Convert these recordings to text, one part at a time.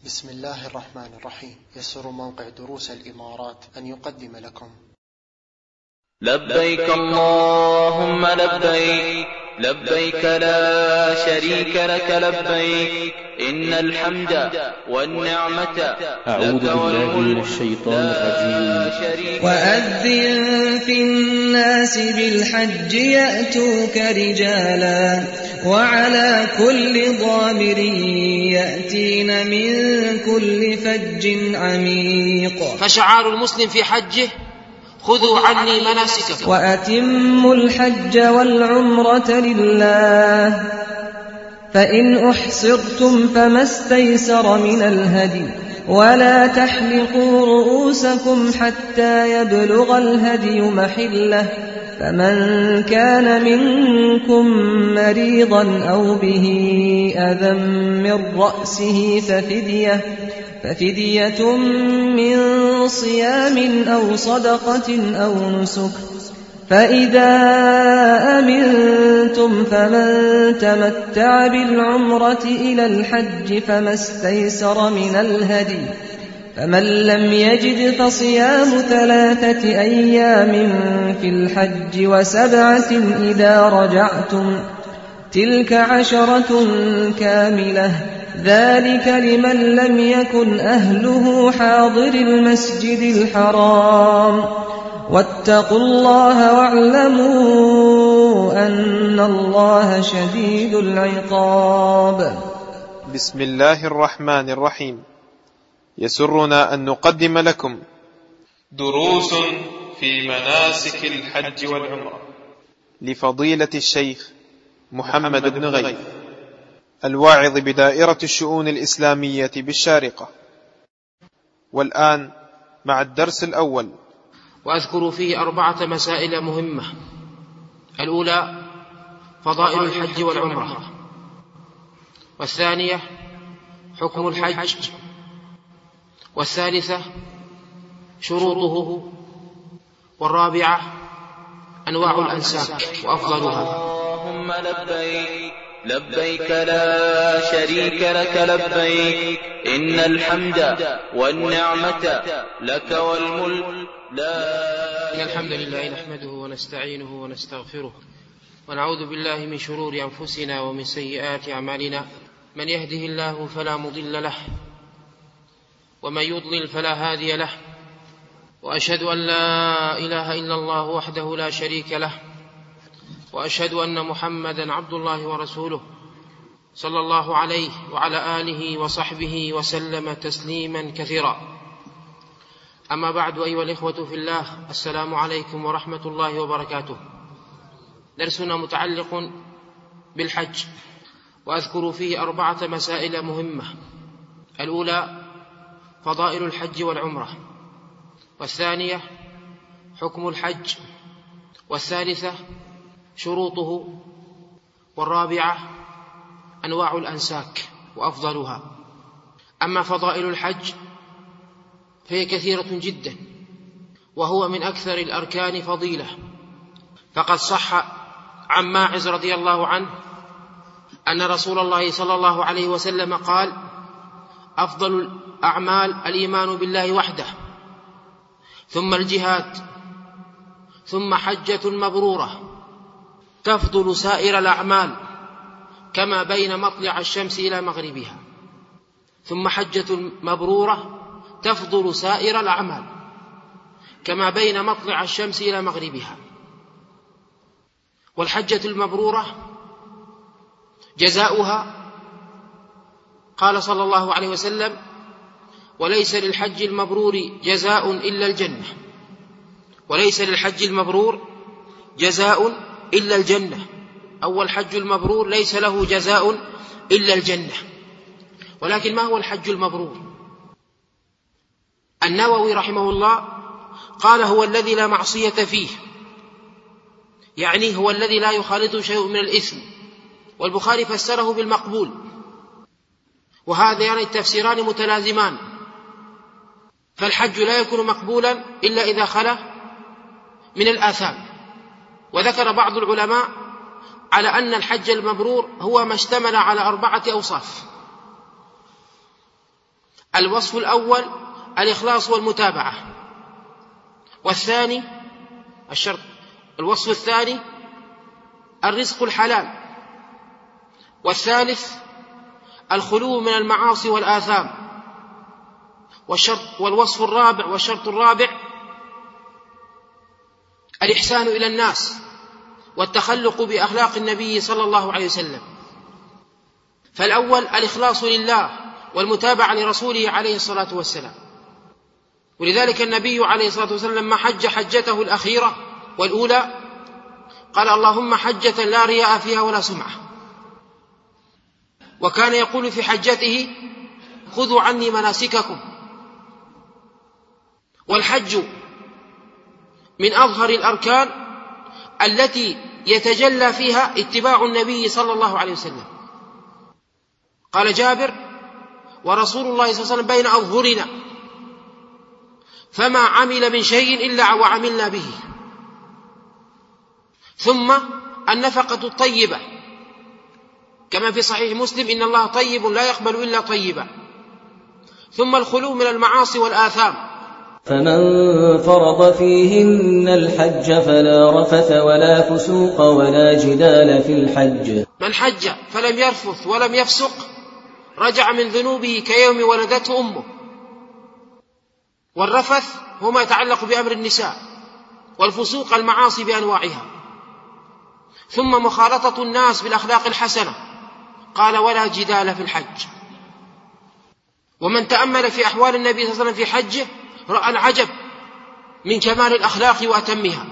بسم الله الرحمن الرحيم. يسر موقع دروس الإمارات أن يقدم لكم لبيك اللهم لبيك، لبيك لا شريك لك لبيك، إن الحمد والنعمة أعوذ بالله من الشيطان الرجيم. وأذن في الناس بالحج يأتوك رجالا وعلى كل ضامر يأتين من كل فج عميق. فشعار المسلم في حجه: خذوا عني مناسككم. وأتموا الحج والعمرة لله، فإن أحصرتم فما استيسر من الهدي، ولا تحلقوا رؤوسكم حتى يبلغ الهدي محله، فمن كان منكم مريضا أو به أذى من رأسه ففدية من صيام أو صدقة أو نسك، فإذا أمنتم فمن تمتع بالعمرة إلى الحج فما استيسر من الهدي، فمن لم يجد فصيام 3 أيام في الحج و7 إذا رجعتم، تلك 10 كاملة، ذلك لمن لم يكن أهله حاضر المسجد الحرام. واتقوا الله واعلموا أن الله شديد العقاب. بسم الله الرحمن الرحيم. يسرنا أن نقدم لكم دروس في مناسك الحج والعمرة لفضيلة الشيخ محمد بن غيث، الواعظ بدائرة الشؤون الإسلامية بالشارقة. والآن مع الدرس الأول. وأذكر فيه 4 مسائل مهمة. الأولى: فضائل الحج والعمرة، والثانية: حكم الحج، والثالثة: شروطه، والرابعة: أنواع الأنساك وأفضلها. اللهم لبيك، لبيك لا شريك لك لبيك، إن الحمد والنعمة لك والملك لا. إن الحمد لله نحمده ونستعينه ونستغفره، ونعوذ بالله من شرور أنفسنا ومن سيئات أعمالنا. من يهده الله فلا مضل له، ومن يضلل فلا هادي له، وأشهد أن لا إله إلا الله وحده لا شريك له، وأشهد أن محمدا عبد الله ورسوله صلى الله عليه وعلى آله وصحبه وسلم تسليما كثيرا. أما بعد، أيها الإخوة في الله، السلام عليكم ورحمة الله وبركاته. درسنا متعلق بالحج، وأذكر فيه 4 مسائل مهمة. الأولى: فضائل الحج والعمرة، والثانية: حكم الحج، والثالثة: شروطه، والرابعة: أنواع الأنساك وأفضلها. أما فضائل الحج فهي كثيرة جدا، وهو من أكثر الأركان فضيلة، فقد صح عن ماعز رضي الله عنه أن رسول الله صلى الله عليه وسلم قال: أفضل الأعمال الإيمان بالله وحده، ثم الجهاد، ثم حجة مبرورة تفضل سائر الأعمال كما بين مطلع الشمس إلى مغربها، ثم حجة مبرورة تفضل سائر الأعمال كما بين مطلع الشمس إلى مغربها. والحجة المبرورة جزاؤها قال صلى الله عليه وسلم: وليس للحج المبرور جزاء إلا الجنة. وليس للحج المبرور جزاء إلا الجنة. أول حج المبرور ليس له جزاء إلا الجنة. ولكن ما هو الحج المبرور؟ النووي رحمه الله قال: هو الذي لا معصية فيه، يعني هو الذي لا يخالطه شيء من الإثم. والبخاري فسره بالمقبول، وهذا يعني التفسيران متلازمان، فالحج لا يكون مقبولا إلا إذا خلا من الآثام. وذكر بعض العلماء على أن الحج المبرور هو ما اشتمل على 4 أوصاف. الوصف الأول الإخلاص والمتابعة، والثاني الشرط، الوصف الثاني الرزق الحلال، والثالث الخلو من المعاصي والآثام، والوصف الرابع والشرط الرابع الإحسان إلى الناس والتخلق بأخلاق النبي صلى الله عليه وسلم. فالأول الإخلاص لله والمتابعة لرسوله عليه الصلاة والسلام، ولذلك النبي عليه الصلاة والسلام لما حج حجته الأخيرة والأولى قال اللهم حجة لا رياء فيها ولا سمعة، وكان يقول في حجته خذوا عني مناسككم. والحج من أظهر الأركان التي يتجلى فيها اتباع النبي صلى الله عليه وسلم. قال جابر ورسول الله صلى الله عليه وسلم بين أظهرنا فما عمل من شيء إلا وعملنا به. ثم النفقة الطيبة كما في صحيح مسلم إن الله طيب لا يقبل إلا طيبا. ثم الخلو من المعاصي والآثام، فمن فرض فيهن الحج فلا رفث ولا فسوق ولا جدال في الحج. من حج فلم يرفث ولم يفسق رجع من ذنوبه كيوم ولدته أمه. والرفث هو ما يتعلق بأمر النساء، والفسوق المعاصي بأنواعها. ثم مخالطة الناس بالأخلاق الحسنة، قال ولا جدال في الحج. ومن تأمل في أحوال النبي صلى الله عليه وسلم في حجه رأى العجب من كمال الأخلاق وأتمها.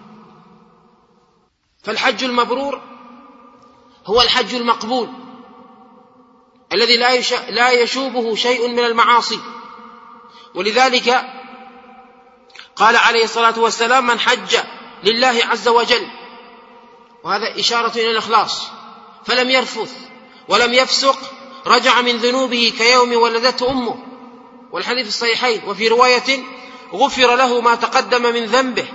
فالحج المبرور هو الحج المقبول الذي لا يشوبه شيء من المعاصي. ولذلك قال عليه الصلاة والسلام من حج لله عز وجل، وهذا إشارة إلى الإخلاص، فلم يرفث ولم يفسق رجع من ذنوبه كيوم ولدته أمه. والحديث الصحيحين. وفي رواية غفر له ما تقدم من ذنبه.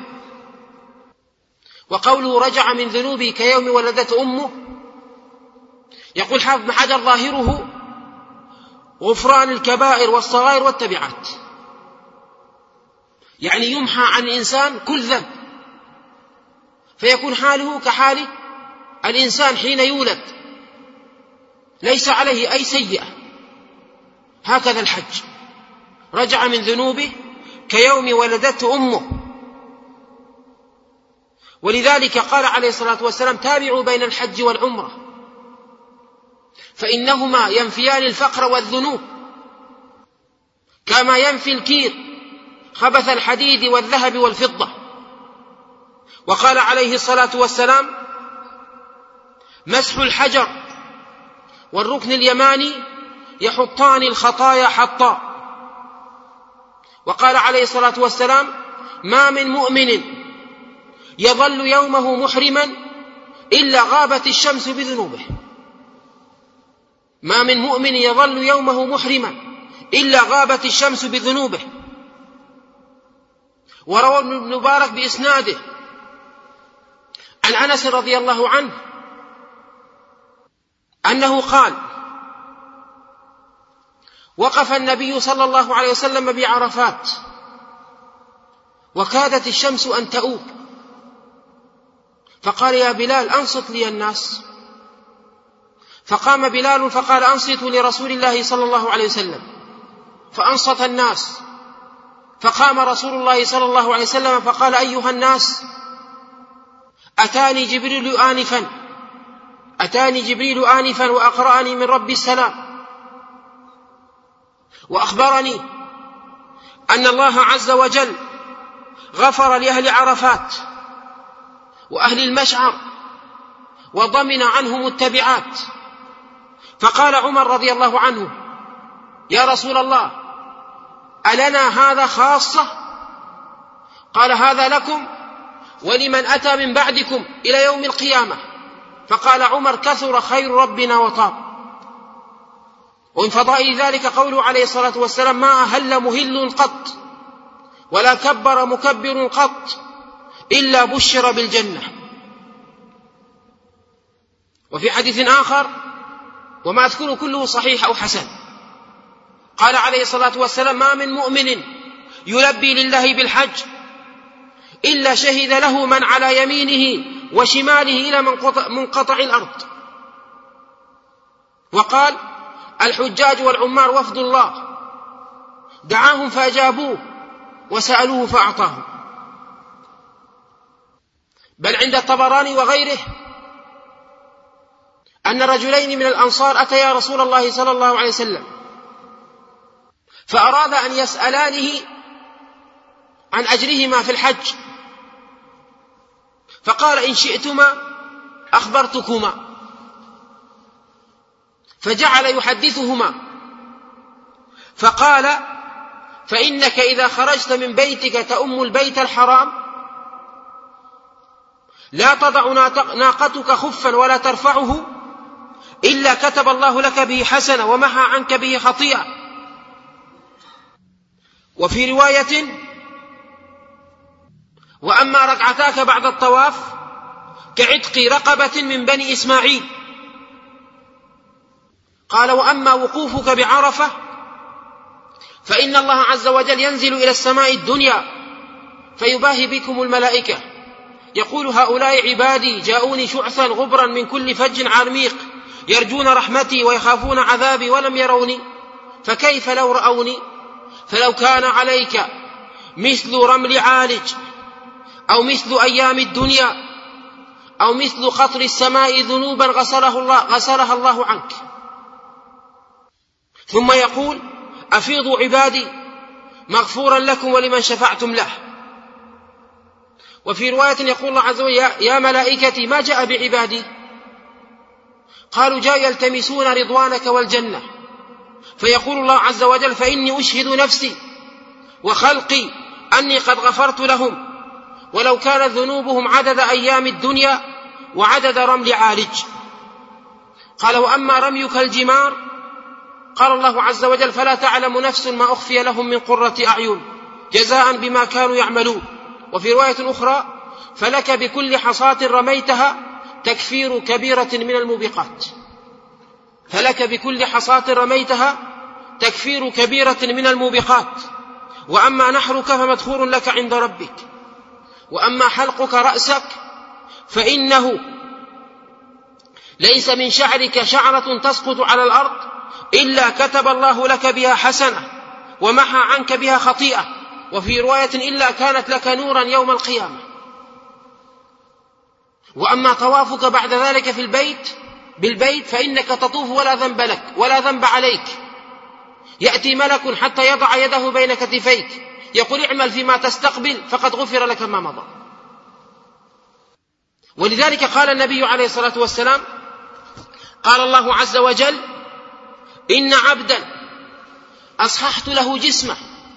وقوله رجع من ذنوبه كيوم ولدته أمه يقول حافظ بن حجر ظاهره غفران الكبائر والصغائر والتبعات، يعني يمحى عن الإنسان كل ذنب، فيكون حاله كحال الإنسان حين يولد ليس عليه أي سيئة. هكذا الحج رجع من ذنوبه كيوم ولدته أمه. ولذلك قال عليه الصلاة والسلام تابعوا بين الحج والعمرة فإنهما ينفيان الفقر والذنوب كما ينفي الكير خبث الحديد والذهب والفضة. وقال عليه الصلاة والسلام مسح الحجر والركن اليماني يحطان الخطايا حطا. وقال عليه الصلاة والسلام ما من مؤمن يظل يومه محرما إلا غابت الشمس بذنوبه. ما من مؤمن يظل يومه محرما إلا غابت الشمس بذنوبه. وروى ابن المبارك بإسناده عن أنس رضي الله عنه أنه قال وقف النبي صلى الله عليه وسلم بعرفات وكادت الشمس أن تؤوب، فقال يا بلال أنصت لي الناس. فقام بلال فقال أنصتوا لرسول الله صلى الله عليه وسلم، فأنصت الناس. فقام رسول الله صلى الله عليه وسلم فقال أيها الناس أتاني جبريل آنفا وأقرأني من رب السلام وأخبرني أن الله عز وجل غفر لأهل عرفات وأهل المشعر وضمن عنهم التبعات. فقال عمر رضي الله عنه يا رسول الله ألنا هذا خاصة؟ قال هذا لكم ولمن أتى من بعدكم إلى يوم القيامة. فقال عمر كثر خير ربنا وطاب. ومن فضائل ذلك قوله عليه الصلاة والسلام ما أهل مهل قط ولا كبر مكبر قط إلا بشر بالجنة. وفي حديث آخر وما أذكره كله صحيح أو حسن قال عليه الصلاة والسلام: ما من مؤمن يلبي لله بالحج إلا شهد له من على يمينه وشماله إلى منقطع الأرض. وقال: الحجاج والعمار وفد الله، دعاهم فأجابوه وسألوه فأعطاهم. بل عند الطبراني وغيره أن رجلين من الأنصار أتيا رسول الله صلى الله عليه وسلم فأراد أن يسألانه عن أجرهما في الحج، فقال: إن شئتما أخبرتكما. فجعل يحدثهما فقال: فإنك إذا خرجت من بيتك تؤم البيت الحرام لا تضع ناقتك خفا ولا ترفعه إلا كتب الله لك به حسنة ومحى عنك به خطيئة. وفي رواية: وأما ركعتاك بعد الطواف كعتق رقبة من بني إسماعيل. قال: وأما وقوفك بعرفة فإن الله عز وجل ينزل إلى السماء الدنيا فيباهي بكم الملائكة، يقول: هؤلاء عبادي جاءوني شعثا غبرا من كل فج عميق يرجون رحمتي ويخافون عذابي ولم يروني، فكيف لو رأوني؟ فلو كان عليك مثل رمل عالج أو مثل أيام الدنيا أو مثل قطر السماء ذنوبا غسلها الله عنك. ثم يقول: أفيضوا عبادي مغفورا لكم ولمن شفعتم له. وفي رواية يقول الله عز وجل: يا ملائكتي ما جاء بعبادي؟ قالوا: جاء يلتمسون رضوانك والجنة. فيقول الله عز وجل: فإني أشهد نفسي وخلقي أني قد غفرت لهم ولو كانت ذنوبهم عدد أيام الدنيا وعدد رمل عالج. قال: وأما رميك الجمار قال الله عز وجل: فلا تعلم نفس ما أخفي لهم من قرة أعين جزاء بما كانوا يعملون. وفي رواية أخرى: فلك بكل حصاة رميتها تكفير كبيرة من الموبقات. فلك بكل حصاة رميتها تكفير كبيرة من الموبقات. وأما نحرك فمدخور لك عند ربك. وأما حلقك رأسك فإنه ليس من شعرك شعرة تسقط على الأرض إلا كتب الله لك بها حسنة ومحى عنك بها خطيئة. وفي رواية: إلا كانت لك نورا يوم القيامة. وأما طوافك بعد ذلك في بالبيت فإنك تطوف ولا ذنب لك ولا ذنب عليك. يأتي ملك حتى يضع يده بين كتفيك يقول: اعمل فيما تستقبل فقد غفر لك ما مضى. ولذلك قال النبي عليه الصلاة والسلام: قال الله عز وجل: إن عبدا أصححت له جسمه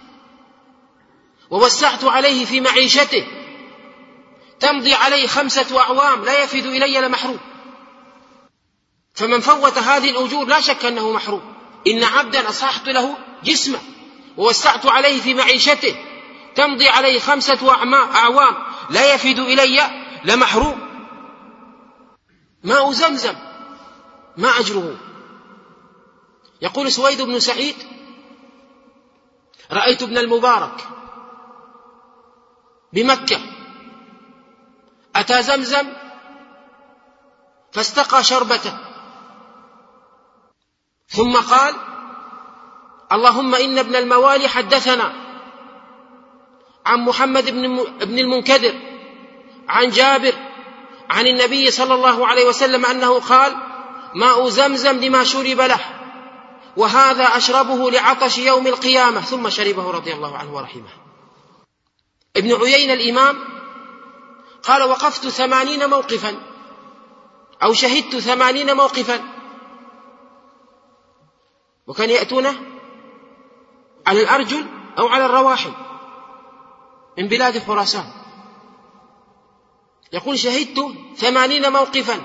ووسعت عليه في معيشته تمضي عليه 5 أعوام لا يفد إلي لمحروم. فمن فوت هذه الأجور لا شك أنه محروم. إن عبدا أصححت له جسمه ووسعت عليه في معيشته تمضي عليه 5 أعوام لا يفد إلي لمحروم. ماء زمزم ما أجره. يقول سويد بن سعيد: رأيت ابن المبارك بمكة أتى زمزم فاستقى شربته ثم قال: اللهم إن ابن الموالي حدثنا عن محمد بن المنكدر عن جابر عن النبي صلى الله عليه وسلم أنه قال: ماء زمزم لما شرب له وهذا أشربه لعطش يوم القيامة. ثم شربه رضي الله عنه ورحمه. ابن عيينة الإمام قال: وقفت 80 موقفا أو شهدت 80 موقفا. وكان يأتونه على الأرجل أو على الرواحل من بلاد خراسان. يقول: شهدت 80 موقفا.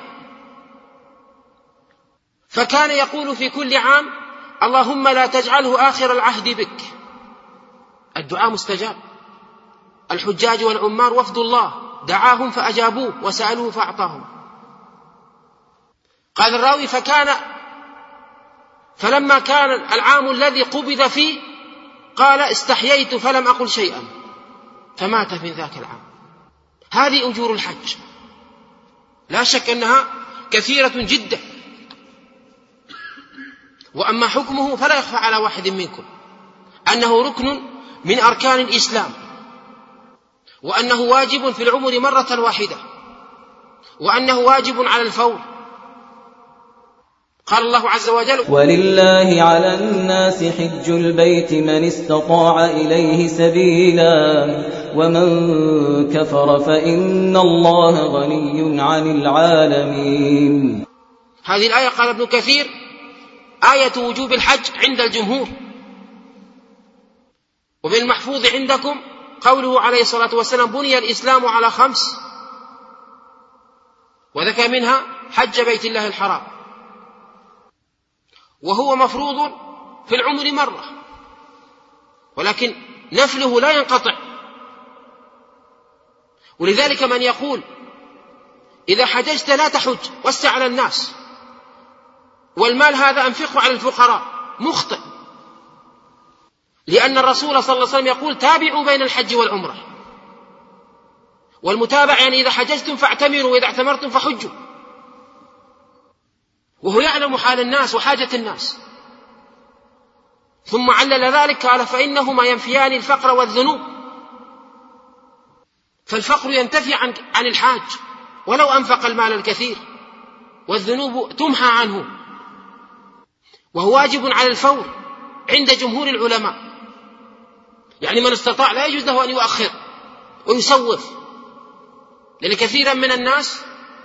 فكان يقول في كل عام: اللهم لا تجعله آخر العهد بك. الدعاء مستجاب. الحجاج والعمار وفد الله، دعاهم فأجابوه وسألوه فأعطاهم. قال الراوي: فلما كان العام الذي قبض فيه قال استحييت فلم أقل شيئا، فمات في ذاك العام. هذه أجور الحج، لا شك أنها كثيرة جدا. وأما حكمه فلا يخفى على واحد منكم أنه ركن من أركان الإسلام، وأنه واجب في العمر مرة واحدة، وأنه واجب على الفور. قال الله عز وجل: ولله على الناس حج البيت من استطاع إليه سبيلا ومن كفر فإن الله غني عن العالمين. هذه الآية قال ابن كثير آية وجوب الحج عند الجمهور. ومن المحفوظ عندكم قوله عليه الصلاة والسلام: بني الإسلام على 5، وذكر منها حج بيت الله الحرام، وهو مفروض في العمر مرة، ولكن نفله لا ينقطع. ولذلك من يقول إذا حججت لا تحج وسع على الناس والمال هذا أنفقه على الفقراء مخطئ، لأن الرسول صلى الله عليه وسلم يقول: تابعوا بين الحج والعمرة. والمتابع يعني إذا حججتم فاعتمروا وإذا اعتمرتم فحجوا، وهو يعلم حال الناس وحاجة الناس. ثم علل ذلك قال: فإنهما ينفيان الفقر والذنوب. فالفقر ينتفي عن الحاج ولو أنفق المال الكثير، والذنوب تمحى عنه، وهو واجب على الفور عند جمهور العلماء. يعني من استطاع لا يجوز له أن يؤخر ويسوف، لأن كثيرا من الناس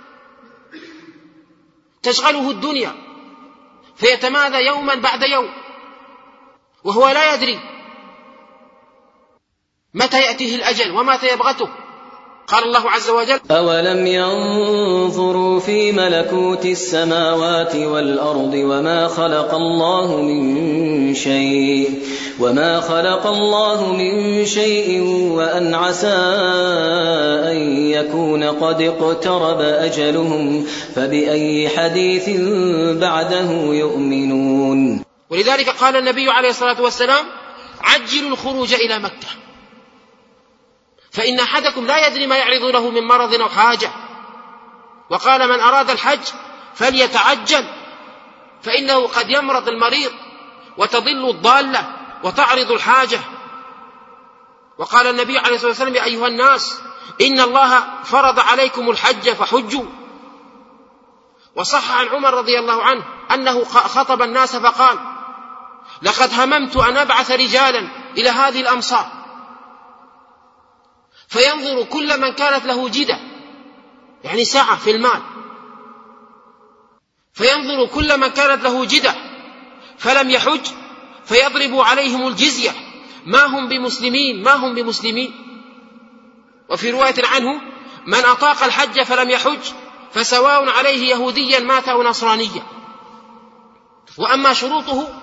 تشغله الدنيا فيتمادى يوما بعد يوم وهو لا يدري متى يأتيه الأجل ومتى يبغته. قال الله عز وجل: أولم ينظروا في ملكوت السماوات والأرض وما خلق الله من شيء وأن عسى أن يكون قد اقترب أجلهم فبأي حديث بعده يؤمنون. ولذلك قال النبي عليه الصلاة والسلام: عجلوا الخروج إلى مكة، فإن أحدكم لا يدري ما يعرض له من مرض أو حاجة. وقال: من أراد الحج فليتعجل، فإنه قد يمرض المريض وتضل الضالة وتعرض الحاجة. وقال النبي عليه الصلاة والسلام: يا أيها الناس إن الله فرض عليكم الحج فحجوا. وصح عن عمر رضي الله عنه أنه خطب الناس فقال: لقد هممت أن أبعث رجالا إلى هذه الأمصار فينظر كل من كانت له جدة، يعني سعة في المال، فينظر كل من كانت له جدة فلم يحج فيضرب عليهم الجزية، ما هم بمسلمين. وفي رواية عنه: من أطاق الحج فلم يحج فسواء عليه يهوديا مات أو نصرانيا. وأما شروطه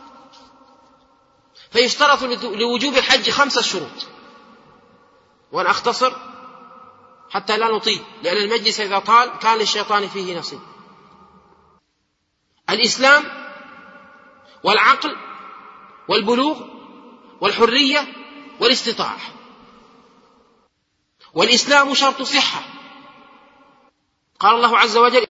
فيشترط لوجوب الحج 5 شروط، وأنا أختصر حتى لا نطيل، لأن المجلس إذا طال كان للشيطان فيه نصيب. الإسلام والعقل والبلوغ والحرية والاستطاعة. والإسلام شرط صحة، قال الله عز وجل: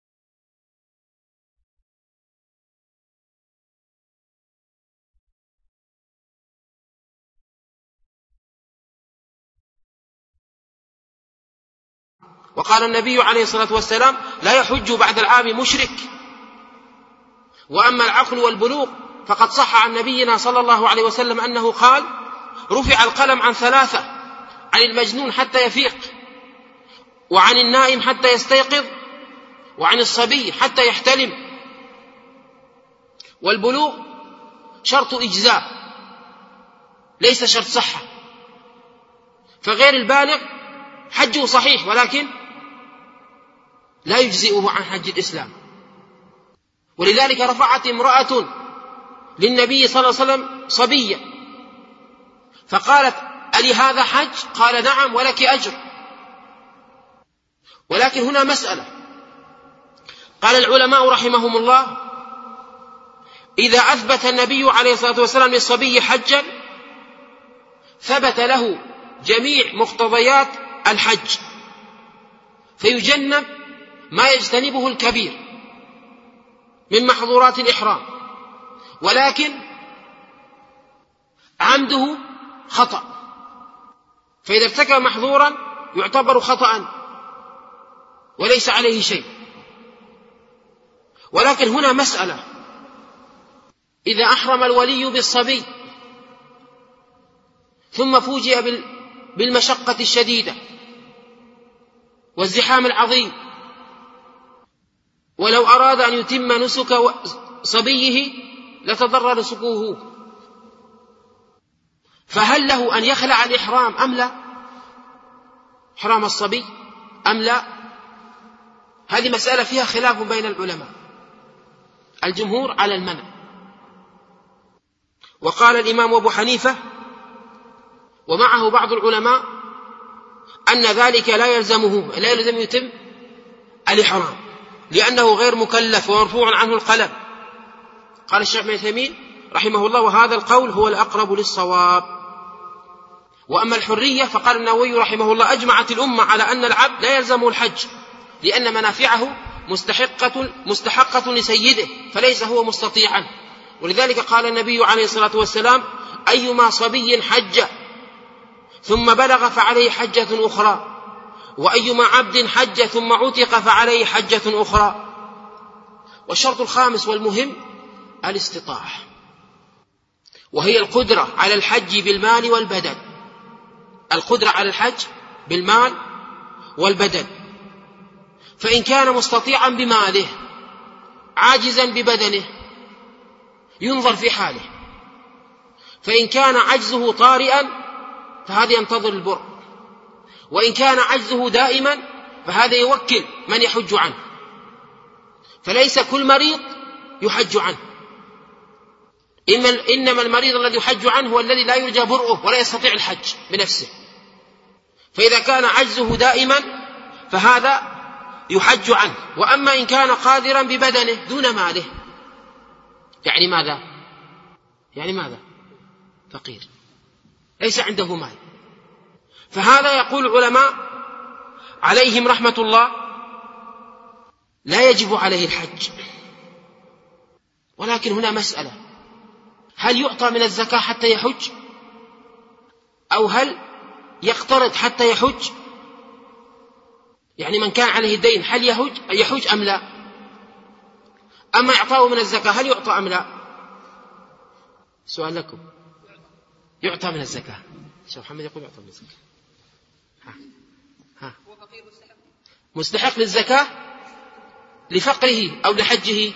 وقال النبي عليه الصلاة والسلام: لا يحج بعد العام مشرك. وأما العقل والبلوغ فقد صح عن نبينا صلى الله عليه وسلم أنه قال: رفع القلم عن 3، عن المجنون حتى يفيق، وعن النائم حتى يستيقظ، وعن الصبي حتى يحتلم. والبلوغ شرط إجزاء ليس شرط صحة، فغير البالغ حجه صحيح ولكن لا يجزئه عن حج الإسلام. ولذلك رفعت امرأة للنبي صلى الله عليه وسلم صبية فقالت: ألي هذا حج؟ قال: نعم ولك أجر. ولكن هنا مسألة، قال العلماء رحمهم الله: إذا أثبت النبي عليه الصلاة والسلام للصبي حجا ثبت له جميع مقتضيات الحج، فيجنب ما يجتنبه الكبير من محظورات الإحرام، ولكن عمده خطأ، فإذا ارتكب محظورا يعتبر خطأ وليس عليه شيء. ولكن هنا مسألة: إذا أحرم الولي بالصبي ثم فوجئ بالمشقة الشديدة والزحام العظيم، ولو أراد أن يتم نسك صبيه لتضرر نسكه، فهل له أن يخلع الإحرام أم لا؟ إحرام الصبي أم لا؟ هذه مسألة فيها خلاف بين العلماء. الجمهور على المنع، وقال الإمام أبو حنيفة ومعه بعض العلماء أن ذلك لا يلزم يتم الإحرام، لأنه غير مكلف ومرفوع عنه القلم. قال الشيخ ابن عثيمين رحمه الله: وهذا القول هو الأقرب للصواب. وأما الحرية فقال النووي رحمه الله: أجمعت الأمة على أن العبد لا يلزمه الحج، لأن منافعه مستحقة لسيده، فليس هو مستطيعا. ولذلك قال النبي عليه الصلاة والسلام: أيما صبي حج ثم بلغ فعليه حجة أخرى، وأيما عبد حج ثم عتق فعليه حجة أخرى. والشرط الخامس والمهم الاستطاعة، وهي القدرة على الحج بالمال والبدن. القدرة على الحج بالمال والبدن، فإن كان مستطيعا بماله عاجزا ببدنه ينظر في حاله، فإن كان عجزه طارئا فهذا ينتظر البر، وإن كان عجزه دائما فهذا يوكل من يحج عنه، فليس كل مريض يحج عنه، إنما المريض الذي يحج عنه هو الذي لا يرجى برؤه ولا يستطيع الحج بنفسه. فإذا كان عجزه دائما فهذا يحج عنه. وأما إن كان قادرا ببدنه دون ماله، يعني ماذا؟ فقير ليس عنده مال، فهذا يقول العلماء عليهم رحمة الله لا يجب عليه الحج. ولكن هنا مسألة: هل يعطى من الزكاة حتى يحج، أو هل يقترض حتى يحج؟ يعني من كان عليه الدين هل يحج أم لا؟ أما إعطاه من الزكاة هل يعطى أم لا؟ سؤال لكم: يعطى من الزكاة. شيخ محمد يقول يعطى من الزكاة. مستحق للزكاة لفقره أو لحجه؟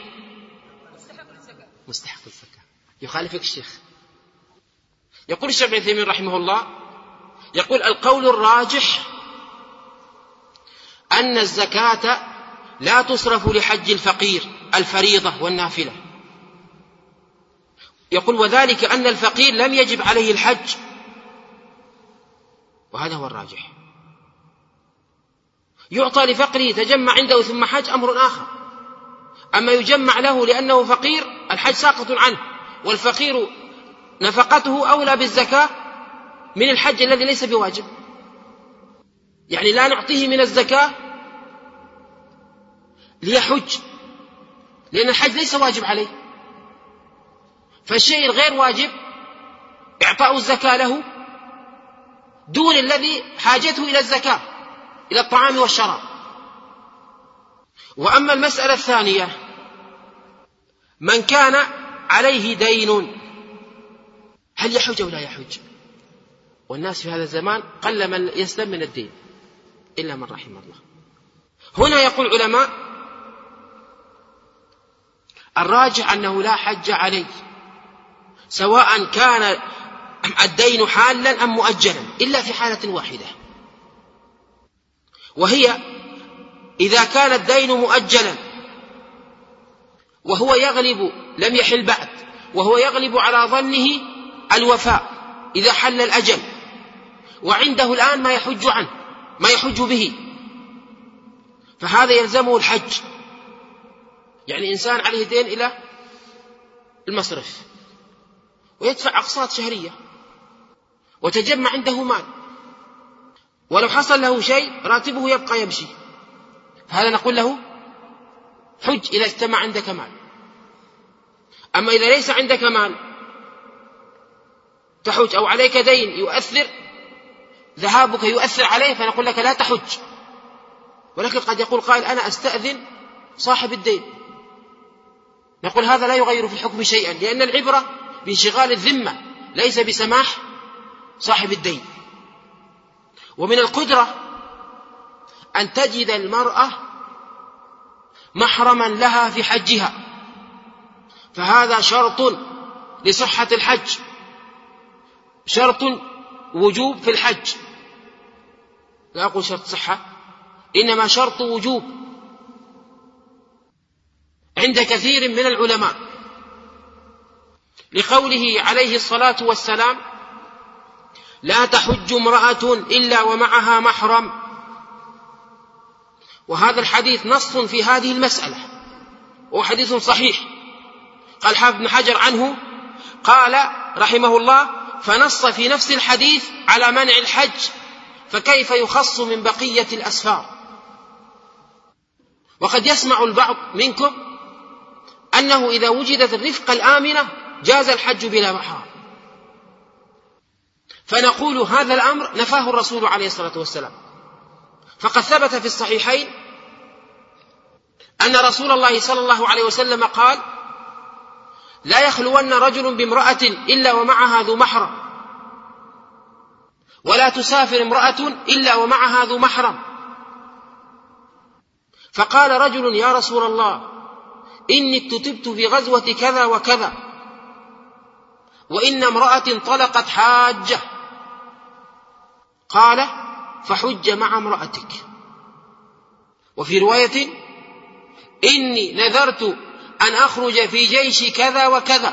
مستحق للزكاة. يخالفك الشيخ. يقول الشيخ ابن عثيمين رحمه الله: يقول القول الراجح أن الزكاة لا تصرف لحج الفقير الفريضة والنافلة. يقول: وذلك أن الفقير لم يجب عليه الحج، وهذا هو الراجح. يعطى لفقره تجمع عنده ثم حج أمر آخر، أما يجمع له لأنه فقير الحج ساقط عنه، والفقير نفقته أولى بالزكاة من الحج الذي ليس بواجب. يعني لا نعطيه من الزكاة ليحج، لأن الحج ليس واجب عليه، فالشيء الغير واجب إعطاء الزكاة له دون الذي حاجته إلى الزكاة، إلى الطعام والشراب. وأما المسألة الثانية: من كان عليه دين هل يحج أو لا يحج؟ والناس في هذا الزمان قل من يسلم من الدين إلا من رحم الله. هنا يقول العلماء الراجح أنه لا حج عليه، سواء كان الدين حالا أم مؤجلا، إلا في حالة واحدة، وهي إذا كان الدين مؤجلا وهو يغلب لم يحل بعد، وهو يغلب على ظنه الوفاء إذا حل الأجل، وعنده الآن ما يحج عنه ما يحج به، فهذا يلزمه الحج. يعني إنسان عليه دين المصرف ويدفع أقساط شهرية وتجمع عنده مال، ولو حصل له شيء راتبه يبقى يمشي، هذا نقول له حج إذا اجتمع عندك مال. أما إذا ليس عندك مال تحج، أو عليك دين يؤثر ذهابك يؤثر عليه، فنقول لك لا تحج. ولكن قد يقول قائل أنا أستأذن صاحب الدين، نقول هذا لا يغير في الحكم شيئا، لأن العبرة بانشغال الذمة ليس بسماح صاحب الدين. ومن القدرة أن تجد المرأة محرما لها في حجها، فهذا شرط لصحة الحج، شرط وجوب في الحج، لا أقول شرط صحة، إنما شرط وجوب عند كثير من العلماء، لقوله عليه الصلاة والسلام لا تحج امرأة إلا ومعها محرم. وهذا الحديث نص في هذه المسألة، وهو حديث صحيح. قال حافظ بن حجر عنه قال رحمه الله فنص في نفس الحديث على منع الحج، فكيف يخص من بقية الأسفار؟ وقد يسمع البعض منكم أنه إذا وجدت الرفقة الآمنة جاز الحج بلا محرم، فنقول هذا الأمر نفاه الرسول عليه الصلاة والسلام، فقد ثبت في الصحيحين أن رسول الله صلى الله عليه وسلم قال لا يخلون رجل بامرأة إلا ومعها ذو محرم، ولا تسافر امرأة إلا ومعها ذو محرم. فقال رجل يا رسول الله إني اكتتبت في غزوة كذا وكذا، وإن امرأة طلقت حاجة، قال فحج مع امرأتك. وفي رواية إني نذرت أن أخرج في جيش كذا وكذا،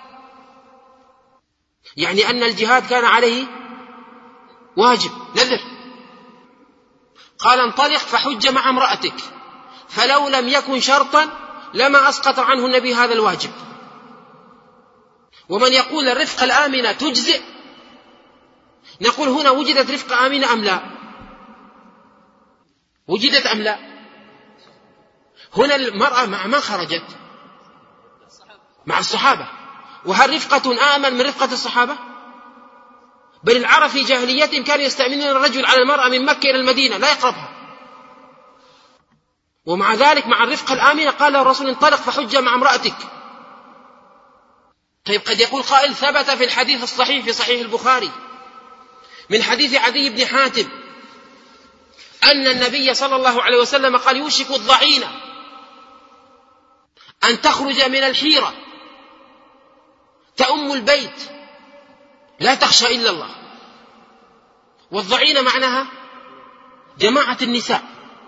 يعني أن الجهاد كان عليه واجب نذر، قال انطلق فحج مع امرأتك، فلو لم يكن شرطا لما أسقط عنه النبي هذا الواجب. ومن يقول الرفقة الآمنة تجزئ، نقول هنا وجدت رفقة آمنة أم لا؟ وجدت أم لا؟ هنا المرأة مع ما خرجت مع الصحابة، وهل رفقة آمن من رفقة الصحابة؟ بل العرب في جاهليتهم كانوا يستأمنون الرجل على المرأة من مكة إلى المدينة لا يقربها، ومع ذلك مع الرفقة الآمنة قال الرسول انطلق فحج مع امرأتك. طيب قد يقول قائل ثبت في الحديث الصحيح في صحيح البخاري من حديث عدي بن حاتم أن النبي صلى الله عليه وسلم قال يوشك الضعينة أن تخرج من الحيرة تأم البيت لا تخشى إلا الله. والضعينة معناها جماعة النساء،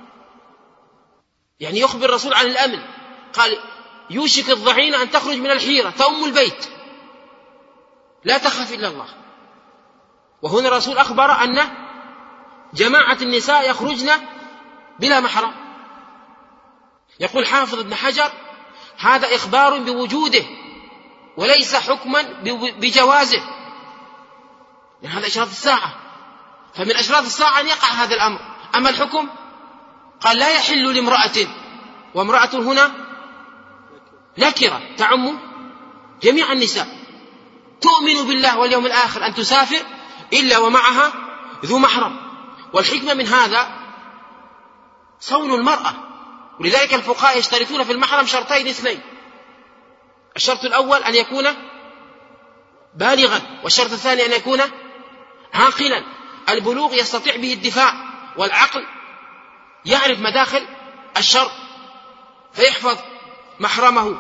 يعني يخبر الرسول عن الأمن، قال يوشك الضعينة أن تخرج من الحيرة تأم البيت لا تخاف إلا الله. وهنا الرسول أخبر أن جماعة النساء يخرجن بلا محرم. يقول حافظ ابن حجر هذا إخبار بوجوده وليس حكما بجوازه، يعني هذا إشراط الساعة، فمن أشراط الساعة أن يقع هذا الأمر. أما الحكم قال لا يحل لامرأة، وامرأة هنا نكرة تعم جميع النساء، تؤمن بالله واليوم الآخر أن تسافر إلا ومعها ذو محرم. والحكمة من هذا صون المرأة، ولذلك الفقهاء يشترطون في المحرم شرطين اثنين: الشرط الأول أن يكون بالغا، والشرط الثاني أن يكون عاقلا. البلوغ يستطيع به الدفاع، والعقل يعرف مداخل الشر فيحفظ محرمه.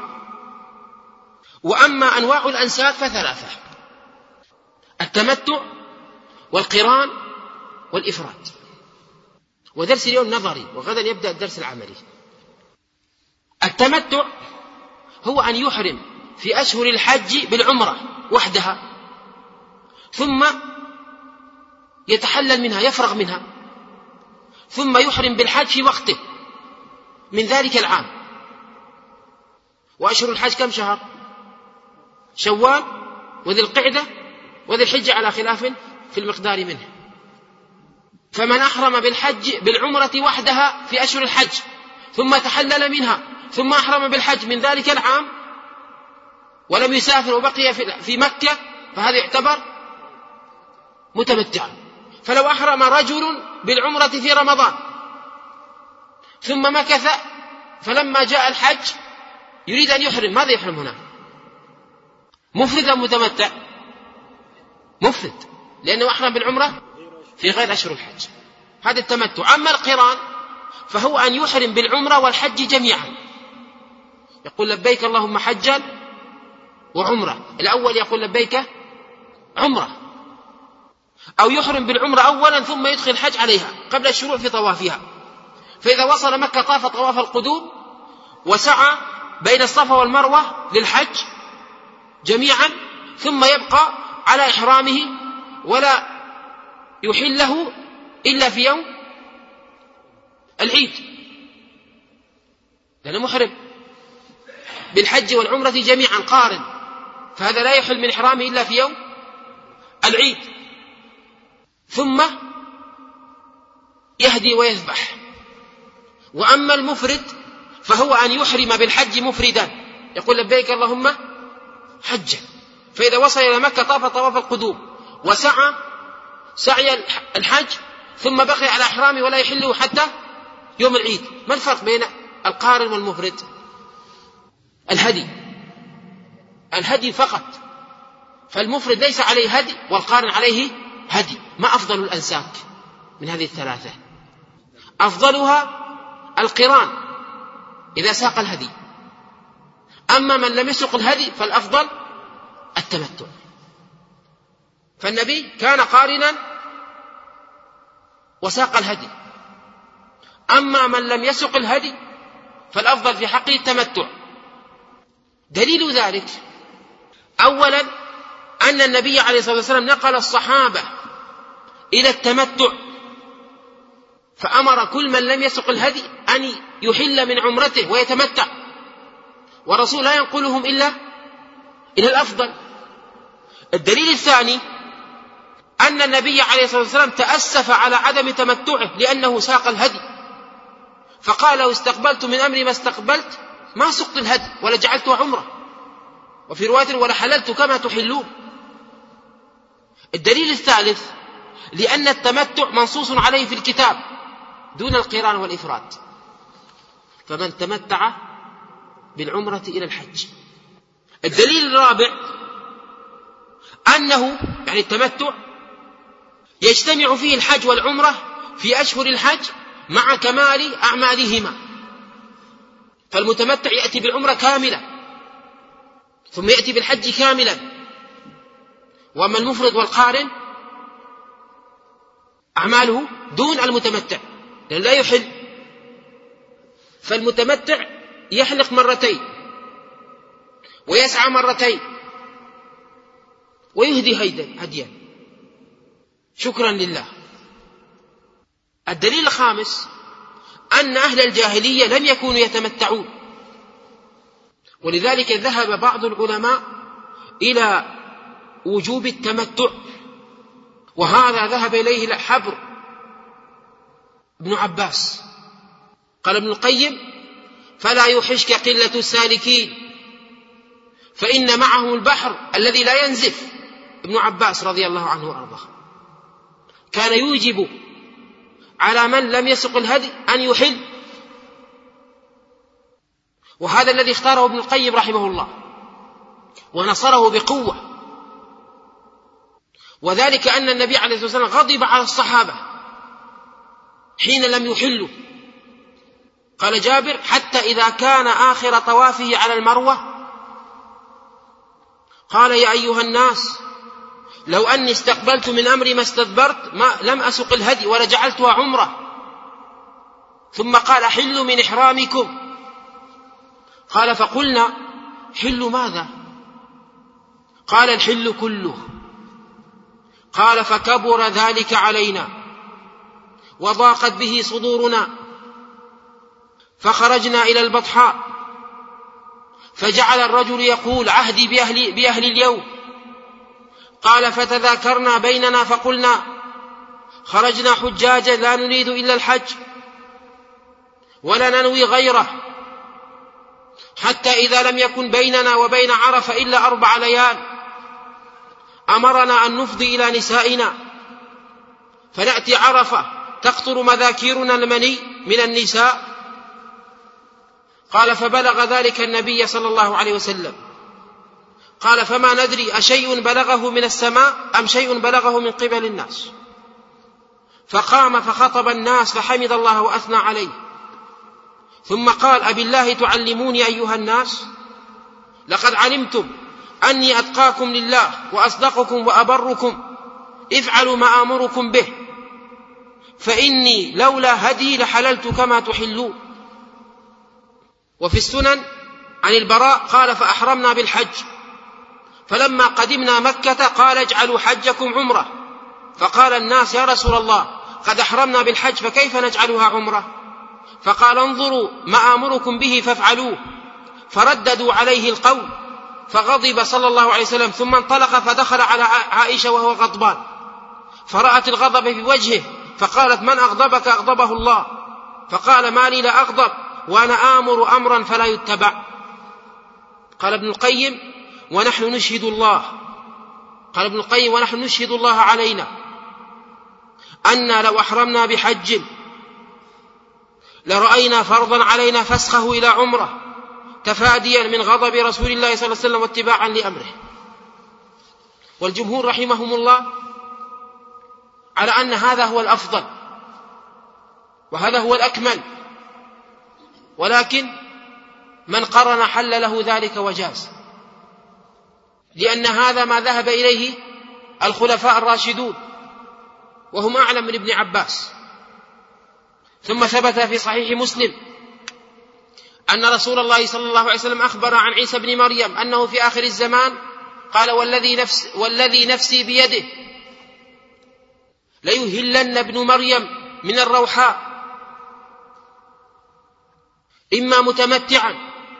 وأما أنواع الأنساك فثلاثة: التمتع والقران والإفراد. ودرس اليوم نظري، وغدا يبدأ الدرس العملي. التمتع هو أن يحرم في أشهر الحج بالعمرة وحدها، ثم يتحلل منها يفرغ منها، ثم يحرم بالحج في وقته من ذلك العام. وأشهر الحج كم شهر؟ شوال وذي القعدة وذي الحجة على خلاف في المقدار منه. فمن أحرم بالحج بالعمرة وحدها في أشهر الحج ثم تحلل منها ثم أحرم بالحج من ذلك العام ولم يسافر وبقي في مكة فهذا يعتبر متمتعا. فلو أحرم رجل بالعمرة في رمضان ثم مكث فلما جاء الحج يريد أن يحرم، ماذا يحرم هنا؟ مفرد أم متمتع؟ مفرد، لأنه أحرم بالعمرة في غير أشهر الحج، هذا التمتع. أما القران فهو أن يحرم بالعمرة والحج جميعا، يقول لبيك اللهم حجا وعمرة. الأول يقول لبيك عمرة، أو يحرم بالعمرة أولا ثم يدخل الحج عليها قبل الشروع في طوافها. فإذا وصل مكة طاف طواف القدوم وسعى بين الصفا والمروة للحج جميعا، ثم يبقى على إحرامه ولا يحله إلا في يوم العيد، لأنه محرم بالحج والعمرة جميعا قارن، فهذا لا يحل من إحرامه إلا في يوم العيد. ثم يهدي ويذبح. وأما المفرد فهو أن يحرم بالحج مفردا، يقول لبيك اللهم حجا، فإذا وصل إلى مكة طاف طواف القدوم وسعى سعي الحج ثم بقي على إحرامه ولا يحله حتى يوم العيد. ما الفرق بين القارن والمفرد؟ الهدي فقط، فالمفرد ليس عليه هدي والقارن عليه هدي. ما أفضل الأنساك من هذه الثلاثة؟ أفضلها القران إذا ساق الهدي، أما من لم يسق الهدي فالأفضل التمتع. فالنبي كان قارنا وساق الهدي، أما من لم يسق الهدي فالأفضل في حقه التمتع. دليل ذلك أولا أن النبي عليه الصلاة والسلام نقل الصحابة إلى التمتع، فأمر كل من لم يسق الهدي أن يحل من عمرته ويتمتع، ورسول لا ينقلهم إلا إلى الأفضل. الدليل الثاني أن النبي عليه الصلاة والسلام تأسف على عدم تمتعه لأنه ساق الهدي، فقال لو استقبلت من أمري ما استقبلت ما سقت الهدي ولا جعلته عمره، وفي رواية ولا حللت كما تحلون. الدليل الثالث لأن التمتع منصوص عليه في الكتاب دون القران والإفراد، فمن تمتع بالعمرة إلى الحج. الدليل الرابع أنه يعني التمتع يجتمع فيه الحج والعمرة في أشهر الحج مع كمال أعمالهما، فالمتمتع يأتي بالعمرة كاملة ثم يأتي بالحج كاملا، وأما المفرد والقارن أعماله دون المتمتع لأنه لا يحل. فالمتمتع يحلق مرتين ويسعى مرتين ويهدي هديا شكرا لله. الدليل الخامس أن أهل الجاهلية لم يكونوا يتمتعون، ولذلك ذهب بعض العلماء إلى وجوب التمتع، وهذا ذهب إليه حبر ابن عباس. قال ابن القيم فلا يوحشك قلة السالكين فإن معهم البحر الذي لا ينزف. ابن عباس رضي الله عنه وأرضاه كان يوجب على من لم يسق الهدي أن يحل، وهذا الذي اختاره ابن القيم رحمه الله ونصره بقوة، وذلك أن النبي عليه الصلاة والسلام غضب على الصحابة حين لم يحلوا. قال جابر حتى إذا كان آخر طوافه على المروة قال يا أيها الناس لو أني استقبلت من أمري ما استدبرت ما لم أسق الهدي ولا جعلتها عمرة. ثم قال حلوا من إحرامكم. قال فقلنا حل ماذا؟ قال الحل كله. قال فكبر ذلك علينا وضاقت به صدورنا، فخرجنا إلى البطحاء فجعل الرجل يقول عهدي بأهل اليوم. قال فتذاكرنا بيننا فقلنا خرجنا حجاجا لا نريد إلا الحج ولا ننوي غيره، حتى إذا لم يكن بيننا وبين عرفة إلا 4 ليال أمرنا أن نفضي إلى نسائنا فنأتي عرفة تقطر مذاكيرنا المني من النساء. قال فبلغ ذلك النبي صلى الله عليه وسلم. قال فما ندري أشيء بلغه من السماء أم شيء بلغه من قبل الناس. فقام فخطب الناس فحمد الله وأثنى عليه، ثم قال أبالله تعلموني أيها الناس؟ لقد علمتم أني أتقاكم لله وأصدقكم وأبركم، افعلوا ما آمركم به، فإني لولا هدي لحللت كما تحلون. وفي السنن عن البراء قال فأحرمنا بالحج، فلما قدمنا مكة قال اجعلوا حجكم عمرة، فقال الناس يا رسول الله قد أحرمنا بالحج فكيف نجعلها عمرة؟ فقال انظروا ما آمركم به فافعلوه، فرددوا عليه القول، فغضب صلى الله عليه وسلم، ثم انطلق فدخل على عائشة وهو غضبان، فرأت الغضب في وجهه فقالت من أغضبك؟ أغضبه الله. فقال ما لي لا أغضب وأنا آمر أمرا فلا يتبع. قال ابن القيم ونحن نشهد الله علينا أننا لو أحرمنا بحج لرأينا فرضا علينا فسخه إلى عمرة تفاديا من غضب رسول الله صلى الله عليه وسلم واتباعا لأمره. والجمهور رحمهم الله على أن هذا هو الأفضل وهذا هو الأكمل، ولكن من قرن حل له ذلك وجاز، لأن هذا ما ذهب إليه الخلفاء الراشدون وهم أعلم من ابن عباس. ثم ثبت في صحيح مسلم أن رسول الله صلى الله عليه وسلم أخبر عن عيسى بن مريم أنه في آخر الزمان قال والذي نفسي بيده ليهلن ابن مريم من الروحاء إما متمتعا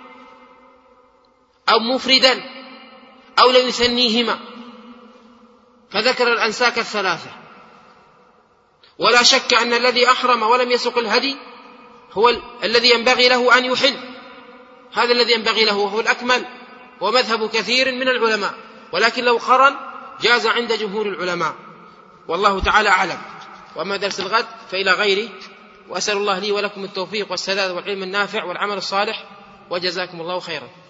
أو مفردا أو ليثنيهما، فذكر الأنساك الثلاثة. ولا شك أن الذي أحرم ولم يسق الهدي هو الذي ينبغي له أن يحل، هذا الذي ينبغي له وهو الأكمل ومذهب كثير من العلماء، ولكن لو قرن جاز عند جمهور العلماء، والله تعالى أعلم. وأما درس الغد فإلى غيري، وأسأل الله لي ولكم التوفيق والسداد والعلم النافع والعمل الصالح، وجزاكم الله خيرا.